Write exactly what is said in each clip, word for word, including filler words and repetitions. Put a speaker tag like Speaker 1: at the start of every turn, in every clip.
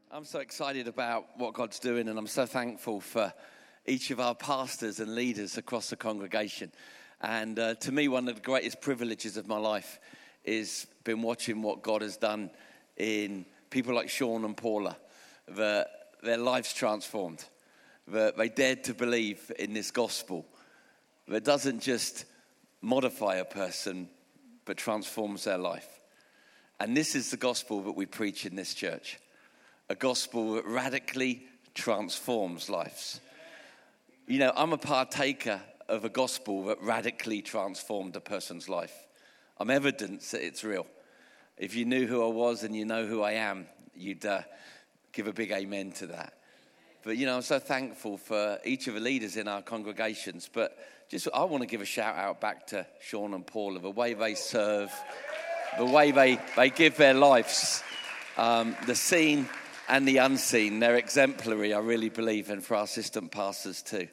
Speaker 1: I'm so excited about what God's doing, and I'm so thankful for each of our pastors and leaders across the congregation. And uh, to me, one of the greatest privileges of my life is been watching what God has done in people like Sean and Paula, that their lives transformed, that they dared to believe in this gospel that doesn't just modify a person, but transforms their life. And this is the gospel that we preach in this church. A gospel that radically transforms lives. You know, I'm a partaker of a gospel that radically transformed a person's life. I'm evidence that it's real. If you knew who I was and you know who I am, you'd uh, give a big amen to that. But, you know, I'm so thankful for each of the leaders in our congregations. But just, I want to give a shout out back to Sean and Paula, the way they serve, the way they, they give their lives, um, the seen and the unseen. They're exemplary, I really believe, and for our assistant pastors too.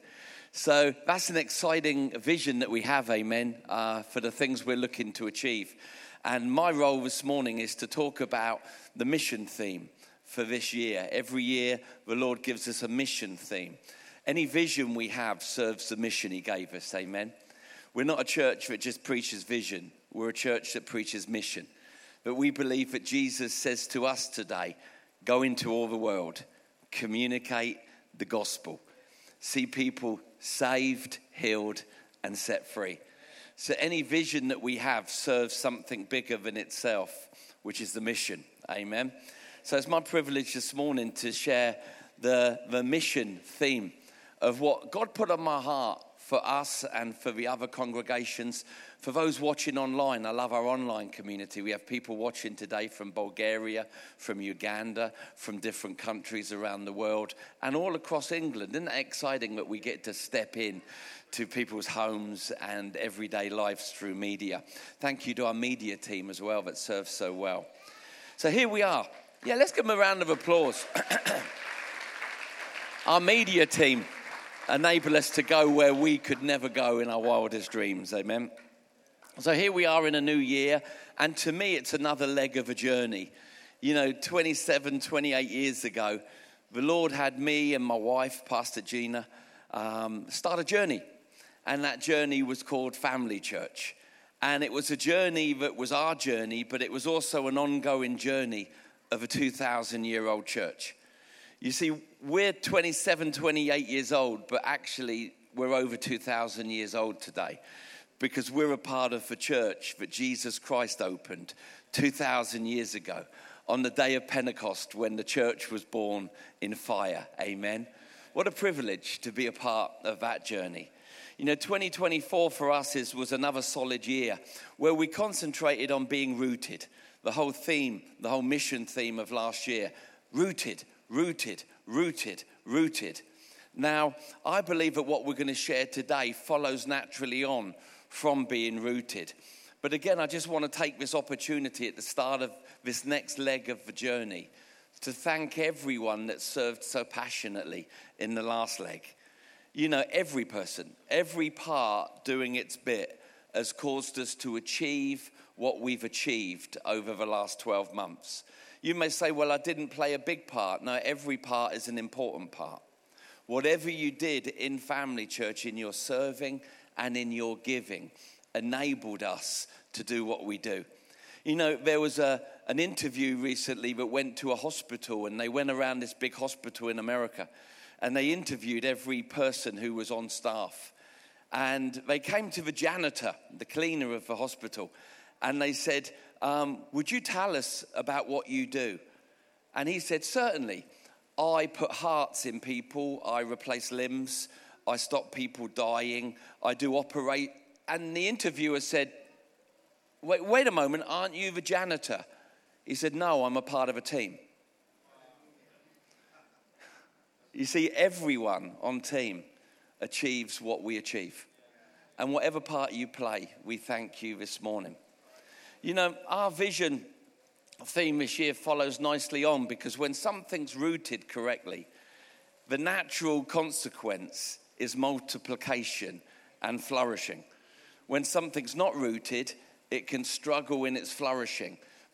Speaker 1: So that's an exciting vision that we have, amen, uh, for the things we're looking to achieve. And my role this morning is to talk about the mission theme for this year. Every year, the Lord gives us a mission theme. Any vision we have serves the mission he gave us, amen. We're not a church that just preaches vision. We're a church that preaches mission. But we believe that Jesus says to us today, go into all the world, communicate the gospel, see people saved, healed, and set free. So any vision that we have serves something bigger than itself, which is the mission. Amen. So it's my privilege this morning to share the, the mission theme of what God put on my heart for us and for the other congregations. For those watching online, I love our online community. We have people watching today from Bulgaria, from Uganda, from different countries around the world, and all across England. Isn't that exciting that we get to step in to people's homes and everyday lives through media? Thank you to our media team as well that serves so well. So here we are. Yeah, let's give them a round of applause. Our media team enable us to go where we could never go in our wildest dreams, amen. So here we are in a new year, and to me it's another leg of a journey. You know, twenty-seven, twenty-eight years ago, the Lord had me and my wife, Pastor Gina, um, start a journey, and that journey was called Family Church. And it was a journey that was our journey, but it was also an ongoing journey of a two thousand year old church. You see, we're twenty-seven, twenty-eight years old, but actually we're over two thousand years old today because we're a part of the church that Jesus Christ opened two thousand years ago on the day of Pentecost when the church was born in fire. Amen. What a privilege to be a part of that journey. You know, twenty twenty-four for us is, was another solid year where we concentrated on being rooted. The whole theme, the whole mission theme of last year, rooted. Rooted, rooted, rooted. Now, I believe that what we're going to share today follows naturally on from being rooted. But again, I just want to take this opportunity at the start of this next leg of the journey to thank everyone that served so passionately in the last leg. You know, every person, every part doing its bit has caused us to achieve what we've achieved over the last twelve months. You may say, well, I didn't play a big part. No, every part is an important part. Whatever you did in Family Church, in your serving and in your giving, enabled us to do what we do. You know, there was a, an interview recently that went to a hospital, and they went around this big hospital in America, and they interviewed every person who was on staff. And they came to the janitor, the cleaner of the hospital, and they said, Um, would you tell us about what you do? And he said, certainly. I put hearts in people. I replace limbs. I stop people dying. I do operate. And the interviewer said, wait, wait a moment, aren't you the janitor? He said, no, I'm a part of a team. You see, everyone on team achieves what we achieve. And whatever part you play, we thank you this morning. You know, our vision theme this year follows nicely on because when something's rooted correctly, the natural consequence is multiplication and flourishing. When something's not rooted, it can struggle in its flourishing.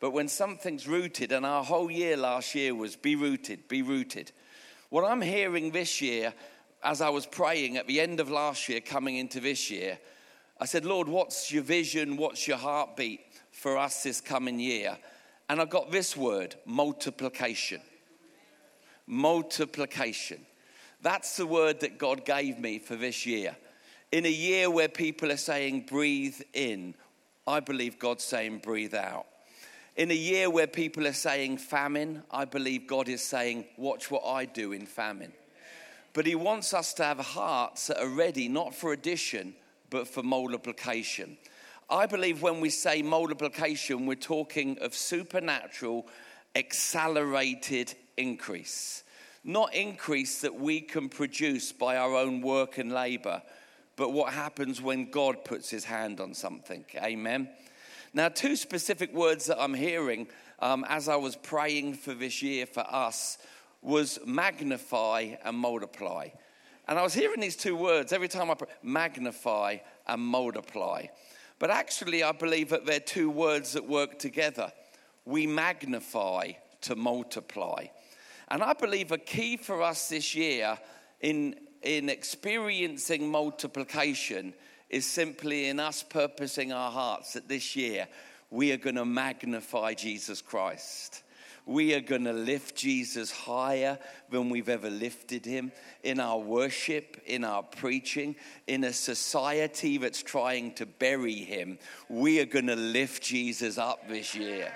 Speaker 1: but when something's rooted, and our whole year last year was be rooted, be rooted. What I'm hearing this year, as I was praying at the end of last year, coming into this year, I said, Lord, what's your vision? What's your heartbeat for us this coming year? And I got this word, multiplication. Multiplication. That's the word that God gave me for this year. In a year where people are saying, breathe in, I believe God's saying, breathe out. In a year where people are saying famine, I believe God is saying, watch what I do in famine. But he wants us to have hearts that are ready, not for addition, but for multiplication. I believe when we say multiplication, we're talking of supernatural, accelerated increase. Not increase that we can produce by our own work and labor, but what happens when God puts his hand on something. Amen. Now, two specific words that I'm hearing um, as I was praying for this year for us was magnify and multiply. And I was hearing these two words every time I pray, magnify and multiply. But actually, I believe that they're two words that work together. We magnify to multiply. And I believe a key for us this year in, in experiencing multiplication is simply in us purposing our hearts that this year we are going to magnify Jesus Christ. We are going to lift Jesus higher than we've ever lifted him in our worship, in our preaching, in a society that's trying to bury him. We are going to lift Jesus up this year.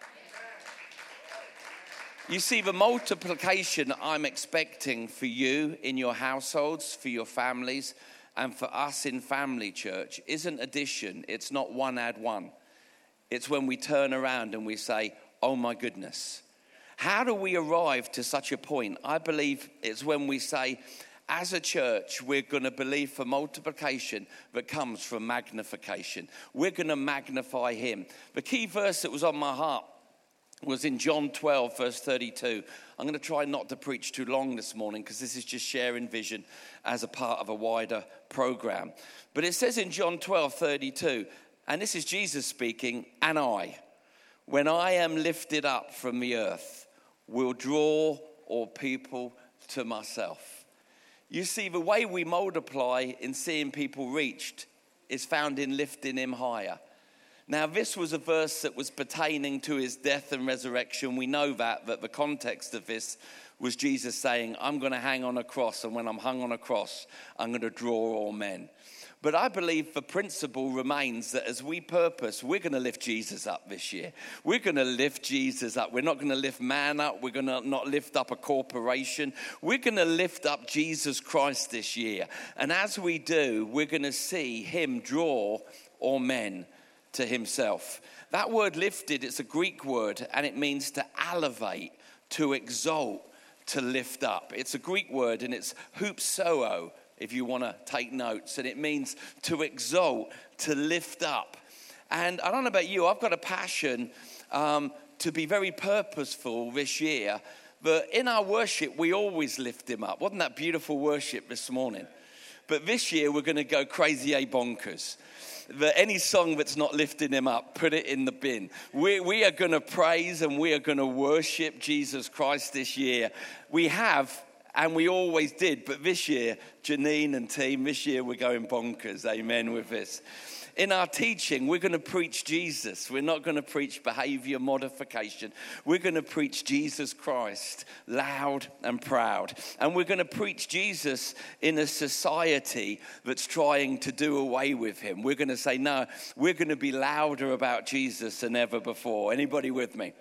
Speaker 1: You see, the multiplication I'm expecting for you in your households, for your families, and for us in Family Church isn't addition. It's not one add one. It's when we turn around and we say, oh my goodness. How do we arrive to such a point? I believe it's when we say, as a church, we're going to believe for multiplication that comes from magnification. We're going to magnify him. The key verse that was on my heart was in John twelve, verse thirty-two. I'm going to try not to preach too long this morning because this is just sharing vision as a part of a wider program. But it says in John twelve, thirty-two, and this is Jesus speaking, and I, when I am lifted up from the earth, will draw all people to myself. You see, the way we multiply in seeing people reached is found in lifting him higher. Now, this was a verse that was pertaining to his death and resurrection. We know that, that the context of this was Jesus saying, I'm going to hang on a cross, and when I'm hung on a cross, I'm going to draw all men. But I believe the principle remains that as we purpose, we're going to lift Jesus up this year. We're going to lift Jesus up. We're not going to lift man up. We're going to not lift up a corporation. We're going to lift up Jesus Christ this year. And as we do, we're going to see him draw all men to himself. That word lifted, it's a Greek word, and it means to elevate, to exalt, to lift up. It's a Greek word, and it's hupsoo, if you want to take notes, and it means to exalt, to lift up. And I don't know about you, I've got a passion um, to be very purposeful this year, but in our worship, we always lift him up. Wasn't that beautiful worship this morning? But this year, we're going to go crazy a bonkers. That any song that's not lifting him up, put it in the bin. We, we are going to praise and we are going to worship Jesus Christ this year. We have, and we always did, but this year, Janine and team, this year we're going bonkers, amen, with this. In our teaching, we're going to preach Jesus. We're not going to preach behavior modification. We're going to preach Jesus Christ loud and proud. And we're going to preach Jesus in a society that's trying to do away with him. We're going to say, no, we're going to be louder about Jesus than ever before. Anybody with me?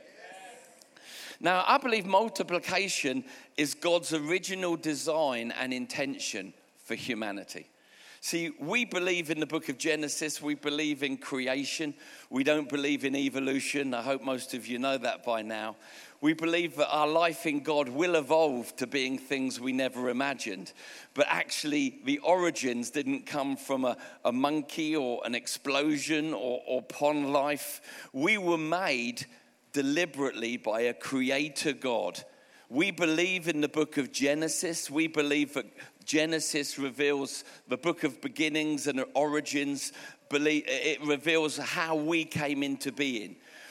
Speaker 1: Now, I believe multiplication is God's original design and intention for humanity. See, we believe in the book of Genesis. We believe in creation. We don't believe in evolution. I hope most of you know that by now. We believe that our life in God will evolve to being things we never imagined. But actually, the origins didn't come from a, a monkey or an explosion or, or pond life. We were made deliberately by a creator God. We believe in the book of Genesis. We believe that Genesis reveals the book of beginnings and origins. It reveals how we came into being.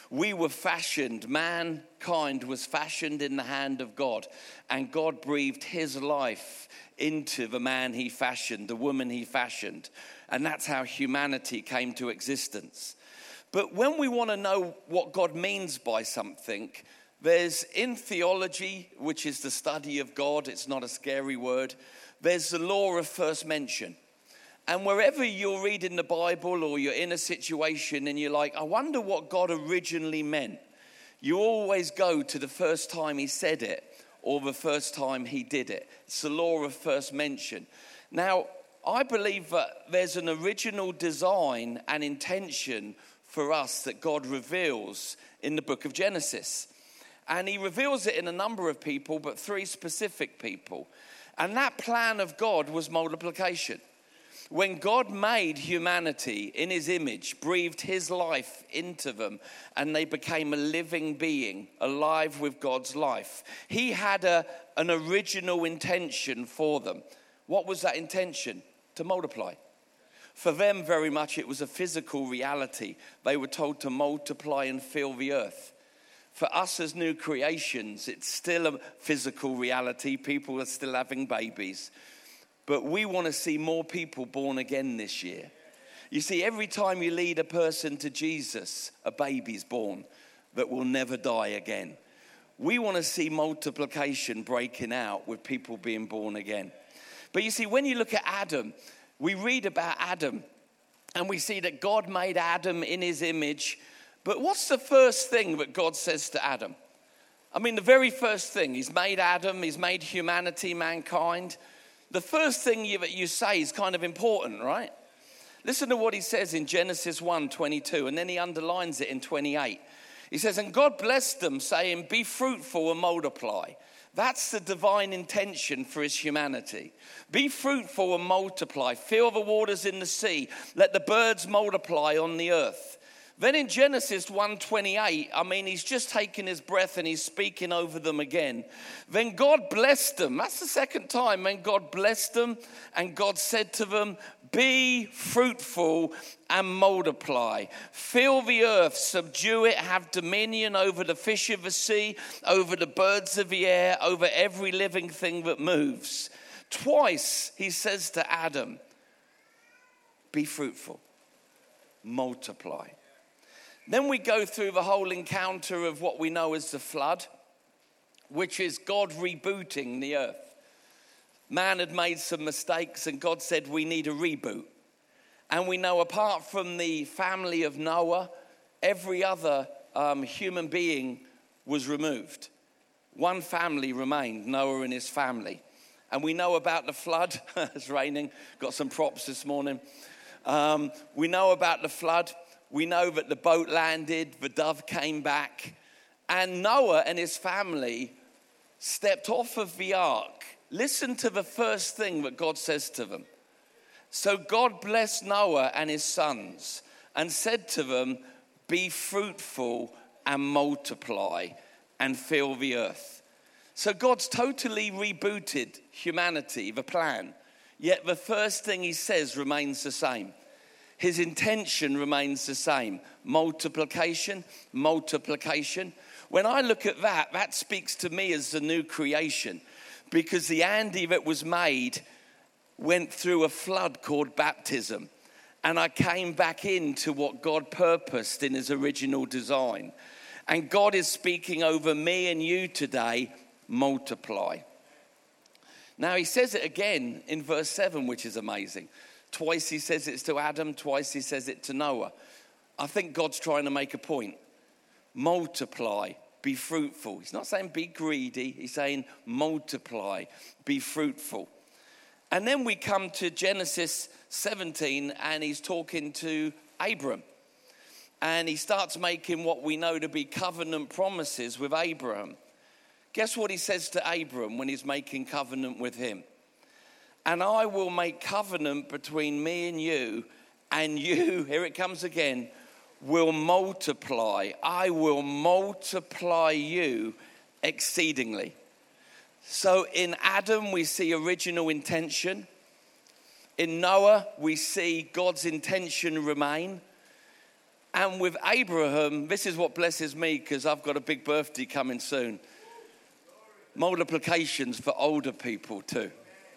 Speaker 1: We were fashioned, mankind was fashioned in the hand of God, and God breathed his life into the man he fashioned, the woman he fashioned. And that's how humanity came to existence. But when we want to know what God means by something, there's in theology, which is the study of God, it's not a scary word, there's the law of first mention. And wherever you're reading the Bible or you're in a situation and you're like, I wonder what God originally meant, you always go to the first time he said it or the first time he did it. It's the law of first mention. Now, I believe that there's an original design and intention for us that God reveals in the book of Genesis. And he reveals it in a number of people, but three specific people. And that plan of God was multiplication. When God made humanity in his image, breathed his life into them, and they became a living being, alive with God's life, he had a, an original intention for them. What was that intention? To multiply. For them, very much, it was a physical reality. They were told to multiply and fill the earth. For us as new creations, it's still a physical reality. People are still having babies. But we want to see more people born again this year. You see, every time you lead a person to Jesus, a baby's born that will never die again. We want to see multiplication breaking out with people being born again. But you see, when you look at Adam, we read about Adam and we see that God made Adam in his image. But what's the first thing that God says to Adam? I mean, the very first thing, he's made Adam, he's made humanity, mankind. The first thing you, that you say is kind of important, right? Listen to what he says in Genesis one twenty-two, and then he underlines it in twenty-eight. He says, and God blessed them, saying, be fruitful and multiply. That's the divine intention for his humanity. Be fruitful and multiply. Fill the waters in the sea. Let the birds multiply on the earth. Then in Genesis one twenty-eight, I mean, he's just taken his breath and he's speaking over them again. Then God blessed them. That's the second time when God blessed them. And God said to them, be fruitful and multiply. Fill the earth, subdue it, have dominion over the fish of the sea, over the birds of the air, over every living thing that moves. Twice he says to Adam, be fruitful, multiply. Then we go through the whole encounter of what we know as the flood, which is God rebooting the earth. Man had made some mistakes and God said we need a reboot. And we know apart from the family of Noah, every other um, human being was removed. One family remained, Noah and his family. And we know about the flood. It's raining. Got some props this morning. Um, we know about the flood. We know that the boat landed, the dove came back, and Noah and his family stepped off of the ark. Listen to the first thing that God says to them. So God blessed Noah and his sons and said to them, be fruitful and multiply and fill the earth. So God's totally rebooted humanity, the plan. Yet the first thing he says remains the same. His intention remains the same. Multiplication, multiplication. When I look at that, that speaks to me as the new creation. Because the Andy that was made went through a flood called baptism. And I came back into what God purposed in his original design. And God is speaking over me and you today, multiply. Now he says it again in verse seven, which is amazing. Twice he says it to Adam, twice he says it to Noah. I think God's trying to make a point. Multiply, be fruitful. He's not saying be greedy. He's saying multiply, be fruitful. And then we come to Genesis seventeen and he's talking to Abram. And he starts making what we know to be covenant promises with Abraham. Guess what he says to Abram when he's making covenant with him? And I will make covenant between me and you, and you, here it comes again, will multiply. I will multiply you exceedingly. So in Adam, we see original intention. In Noah, we see God's intention remain. And with Abraham, this is what blesses me because I've got a big birthday coming soon. Multiplications for older people too.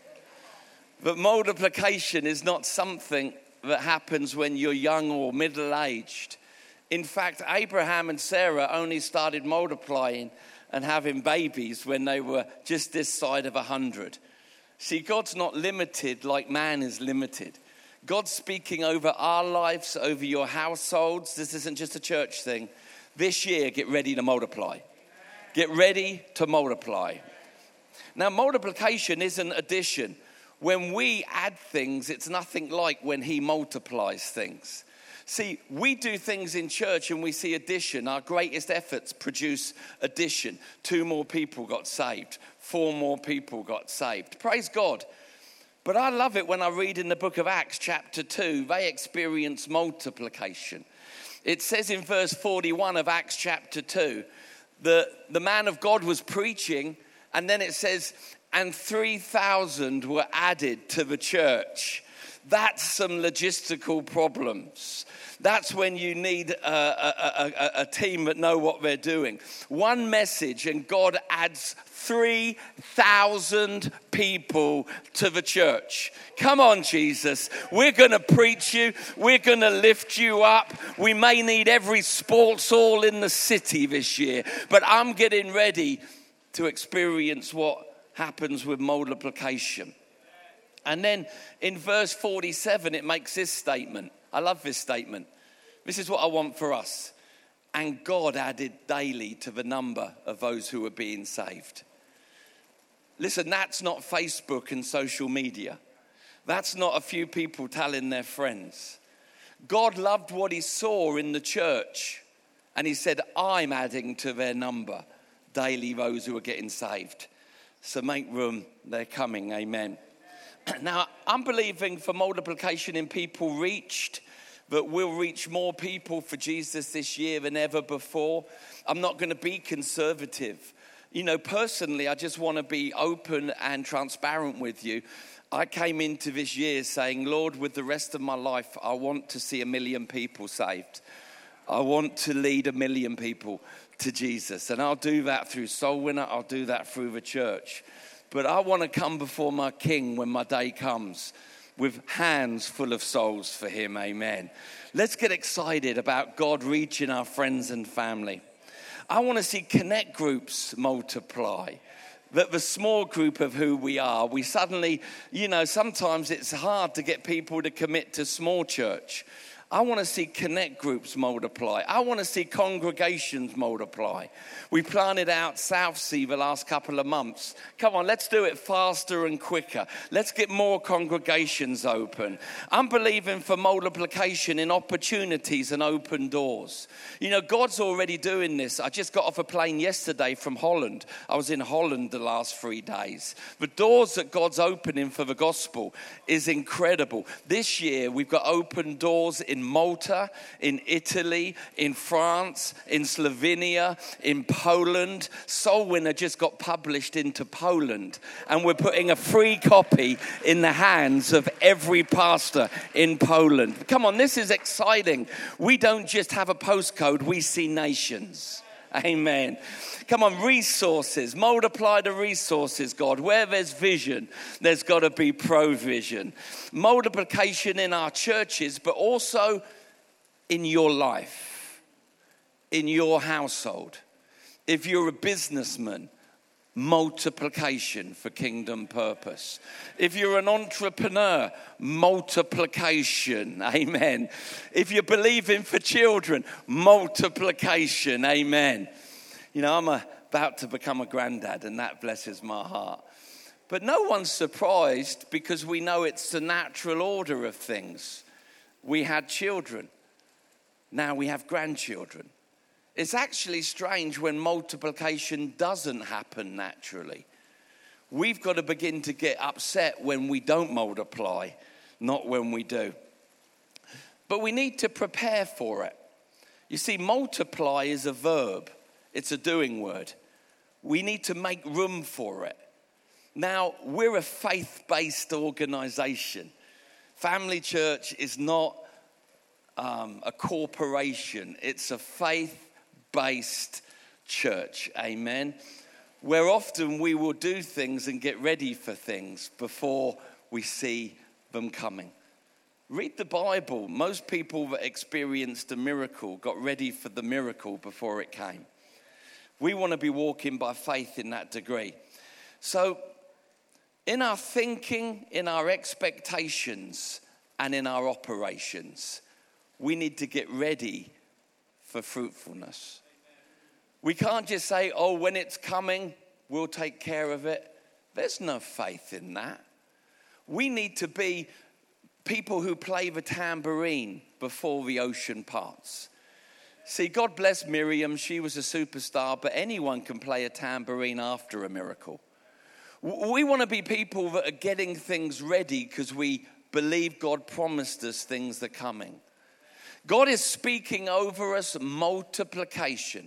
Speaker 1: But multiplication is not something that happens when you're young or middle-aged. In fact, Abraham and Sarah only started multiplying and having babies when they were just this side of a hundred. See, God's not limited like man is limited. God's speaking over our lives, over your households. This isn't just a church thing. This year, get ready to multiply. Get ready to multiply. Now, multiplication isn't addition. When we add things, it's nothing like when he multiplies things. See, we do things in church and we see addition. Our greatest efforts produce addition. Two more people got saved. Four more people got saved. Praise God. But I love it when I read in the book of Acts chapter two, they experience multiplication. It says in verse forty-one of Acts chapter two, that the man of God was preaching, and then it says, and three thousand were added to the church. That's some logistical problems. That's when you need a, a, a, a team that know what they're doing. One message and God adds three thousand people to the church. Come on, Jesus. We're going to preach you. We're going to lift you up. We may need every sports hall in the city this year, but I'm getting ready to experience what happens with multiplication. And then in verse forty-seven, it makes this statement. I love this statement. This is what I want for us. And God added daily to the number of those who were being saved. Listen, that's not Facebook and social media. That's not a few people telling their friends. God loved what he saw in the church. And he said, I'm adding to their number daily those who are getting saved. So make room, they're coming, amen. Now, I'm believing for multiplication in people reached, that we'll reach more people for Jesus this year than ever before. I'm not going to be conservative. You know, personally, I just want to be open and transparent with you. I came into this year saying, Lord, with the rest of my life, I want to see a million people saved. I want to lead a million people to Jesus. And I'll do that through Soul Winner. I'll do that through the church. But I want to come before my King when my day comes with hands full of souls for him. Amen. Let's get excited about God reaching our friends and family. I want to see connect groups multiply. That the small group of who we are, we suddenly, you know, sometimes it's hard to get people to commit to small church. I want to see connect groups multiply. I want to see congregations multiply. We planted out Southsea the last couple of months. Come on, let's do it faster and quicker. Let's get more congregations open. I'm believing for multiplication in opportunities and open doors. You know, God's already doing this. I just got off a plane yesterday from Holland. I was in Holland the last three days. The doors that God's opening for the gospel is incredible. This year, we've got open doors in Malta, in Italy, in France, in Slovenia, in Poland. Soul Winner just got published into Poland, and we're putting a free copy in the hands of every pastor in Poland. Come on, this is exciting. We don't just have a postcode, we see nations. Amen. Come on, resources. Multiply the resources, God. Where there's vision, there's got to be provision. Multiplication in our churches, but also in your life, in your household. If you're a businessman, multiplication for kingdom purpose. If you're an entrepreneur, multiplication, amen. If you're believing for children, multiplication, amen. You know, I'm a, about to become a granddad, and that blesses my heart. But no one's surprised because we know it's the natural order of things. We had children. Now we have grandchildren. It's actually strange when multiplication doesn't happen naturally. We've got to begin to get upset when we don't multiply, not when we do. But we need to prepare for it. You see, multiply is a verb. It's a doing word. We need to make room for it. Now, we're a faith-based organization. Family Church is not um, a corporation. It's a faith-based church, amen, where often we will do things and get ready for things before we see them coming. Read the Bible. Most people that experienced a miracle got ready for the miracle before it came. We want to be walking by faith in that degree. So in our thinking, in our expectations, and in our operations, we need to get ready for fruitfulness. We can't just say, oh, when it's coming, we'll take care of it. There's no faith in that. We need to be people who play the tambourine before the ocean parts. See, God bless Miriam. She was a superstar, but anyone can play a tambourine after a miracle. We want to be people that are getting things ready because we believe God promised us things that are coming. God is speaking over us multiplication.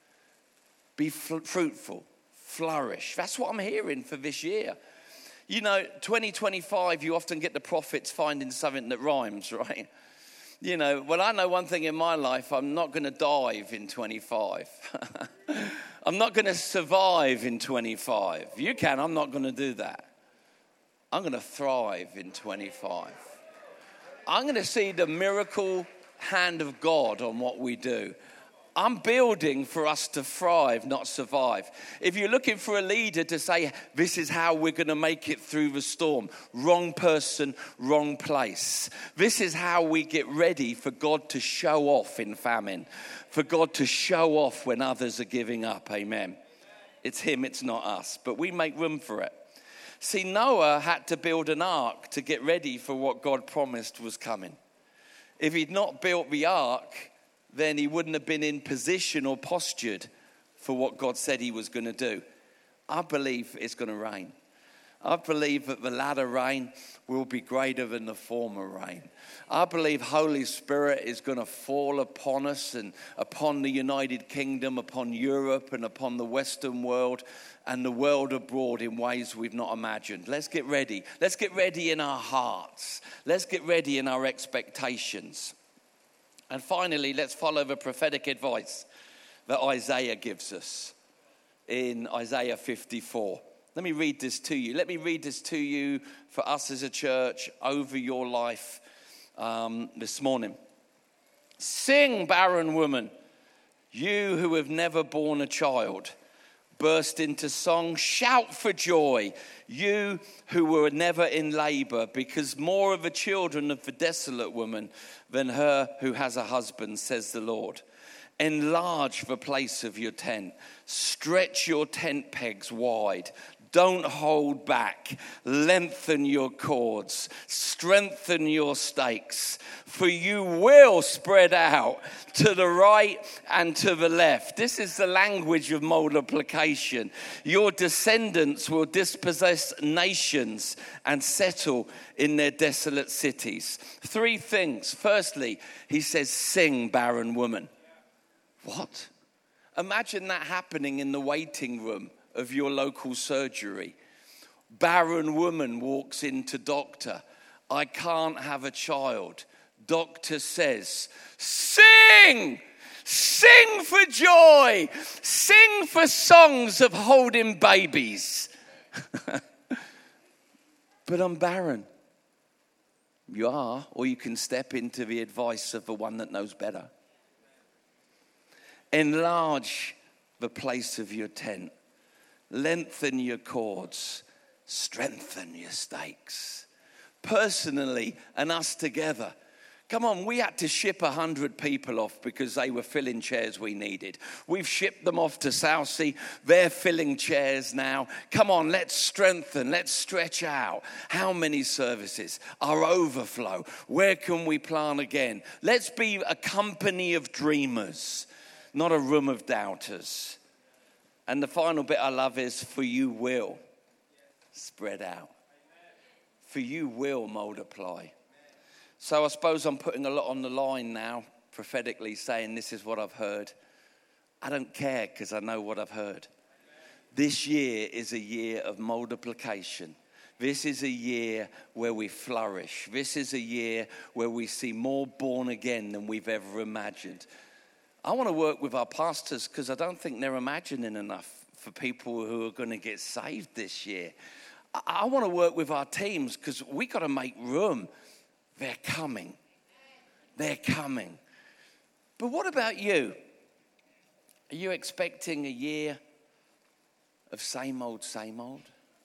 Speaker 1: Be f- fruitful, flourish. That's what I'm hearing for this year. You know, twenty twenty-five, you often get the prophets finding something that rhymes, right? You know, well, I know one thing in my life, I'm not going to dive in twenty-five. I'm not going to survive in twenty-five. You can, I'm not going to do that. I'm going to thrive in twenty-five. I'm going to see the miracle hand of God on what we do. I'm building for us to thrive, not survive. If you're looking for a leader to say, this is how we're going to make it through the storm, wrong person, wrong place. This is how we get ready for God to show off in famine, for God to show off when others are giving up, amen. It's him, it's not us, but we make room for it. See, Noah had to build an ark to get ready for what God promised was coming. If he'd not built the ark, then he wouldn't have been in position or postured for what God said he was going to do. I believe it's going to rain. I believe that the latter rain will be greater than the former rain. I believe Holy Spirit is going to fall upon us and upon the United Kingdom, upon Europe and upon the Western world and the world abroad in ways we've not imagined. Let's get ready. Let's get ready in our hearts. Let's get ready in our expectations. And finally, let's follow the prophetic advice that Isaiah gives us in Isaiah fifty-four. Let me read this to you. Let me read this to you for us as a church over your life um, this morning. Sing, barren woman, you who have never borne a child. Burst into song, shout for joy, you who were never in labor, because more of the children of the desolate woman than her who has a husband, says the Lord. Enlarge the place of your tent, stretch your tent pegs wide. Don't hold back. Lengthen your cords. Strengthen your stakes. For you will spread out to the right and to the left. This is the language of multiplication. Your descendants will dispossess nations and settle in their desolate cities. Three things. Firstly, he says, sing, barren woman. What? Imagine that happening in the waiting room of your local surgery. Barren woman walks into doctor. I can't have a child. Doctor says, sing! Sing for joy! Sing for songs of holding babies. But I'm barren. You are, or you can step into the advice of the one that knows better. Enlarge the place of your tent. Lengthen your cords, strengthen your stakes. Personally and us together. Come on, we had to ship one hundred people off because they were filling chairs we needed. We've shipped them off to Southsea. They're filling chairs now. Come on, let's strengthen. Let's stretch out. How many services? Our overflow. Where can we plant again? Let's be a company of dreamers, not a room of doubters. And the final bit I love is, for you will spread out. For you will multiply. So I suppose I'm putting a lot on the line now, prophetically saying this is what I've heard. I don't care because I know what I've heard. This year is a year of multiplication. This is a year where we flourish. This is a year where we see more born again than we've ever imagined. I want to work with our pastors because I don't think they're imagining enough for people who are going to get saved this year. I, I want to work with our teams because we got to make room. They're coming. They're coming. But what about you? Are you expecting a year of same old, same old?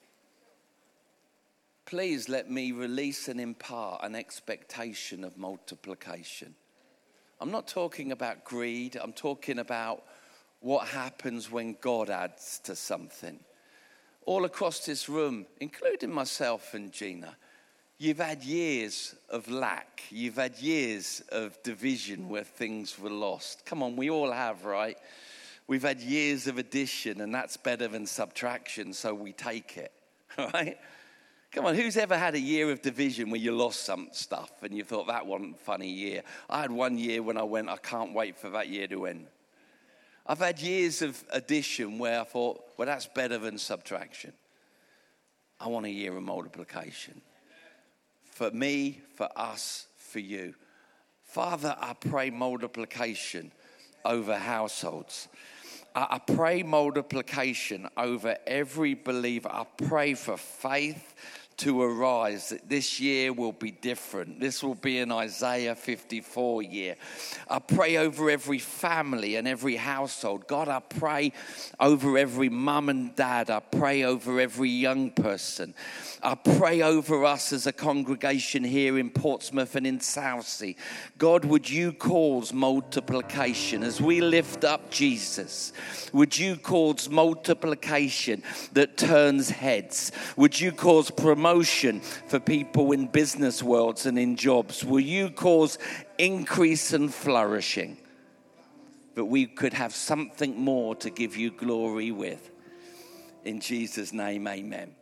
Speaker 1: Please let me release and impart an expectation of multiplication. I'm not talking about greed. I'm talking about what happens when God adds to something. All across this room, including myself and Gina, you've had years of lack. You've had years of division where things were lost. Come on, we all have, right? We've had years of addition, and that's better than subtraction, so we take it, right? Come on, who's ever had a year of division where you lost some stuff and you thought that wasn't a funny year? I had one year when I went, I can't wait for that year to end. I've had years of addition where I thought, well, that's better than subtraction. I want a year of multiplication. For me, for us, for you. Father, I pray multiplication over households. I pray multiplication over every believer. I pray for faith to arise, that this year will be different. This will be an Isaiah fifty-four year. I pray over every family and every household. God, I pray over every mum and dad. I pray over every young person. I pray over us as a congregation here in Portsmouth and in Southsea. God, would you cause multiplication as we lift up Jesus? Would you cause multiplication that turns heads? Would you cause promotion for people in business worlds and in jobs? Will you cause increase and flourishing? That we could have something more to give you glory with. In Jesus' name, amen.